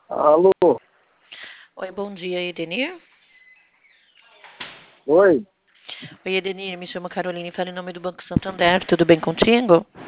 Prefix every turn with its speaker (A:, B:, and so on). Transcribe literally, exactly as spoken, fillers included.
A: Alô?
B: Oi, bom dia, Edenir.
A: Oi?
B: Oi, Edenir, me chamo Caroline e falo em nome do Banco Santander. Tudo bem contigo?